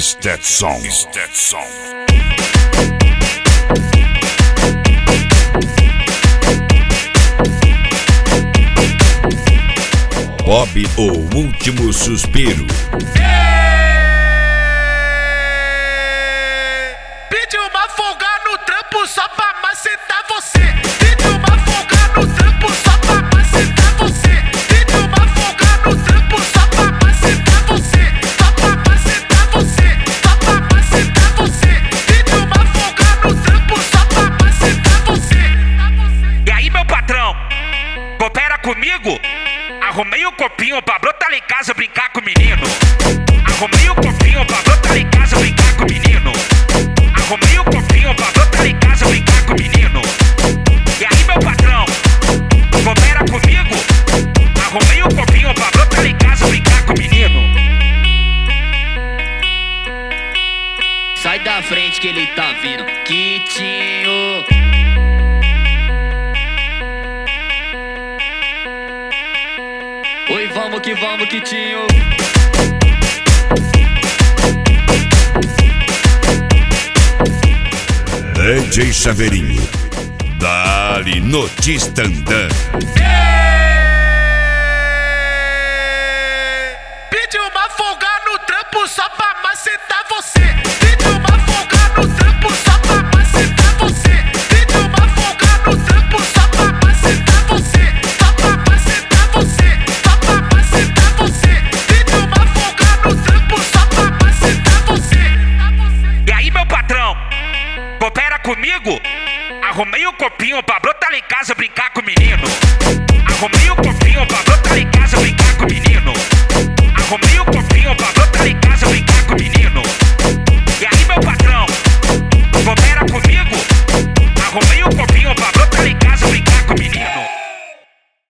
Is that song? Is that song? Bob, o último suspiro. Pediu uma folga no trampo só pra macetar você. Pediu uma folga no trampo só pra macetar você. Pediu uma folga no trampo só pra macetar você. Só pra macetar você. Só pra macetar você. Pediu uma folga no trampo só pra macetar você. E aí, meu patrão, coopera comigo? Arrumei um copinho pra brotar lá em casa brincar com o menino. Arrumei um copinho pra brotar lá em casa brincar com o menino. Arrumei um copinho pra brotar lá em casa brincar com o menino. E aí, meu patrão, coopera comigo? Arrumei um copinho pra brotar lá em casa brincar com o menino. Sai da frente que ele tá vindo, Quitinho. Oi, vamos, Quitinho. DJ Chaveirinho, dali no Tistandã. Pediu uma folga no trampo só pra macetar você. Pediu uma folga no trampo só pra macetar você. Pediu uma folga no trampo só pra macetar você. Só pra macetar você. Só pra macetar você. Pediu uma folga no trampo só pra macetar você. E aí, meu patrão, coopera comigo? Arrumei um copinho pra brotar lá em casa brincar com o menino. Arrumei um copinho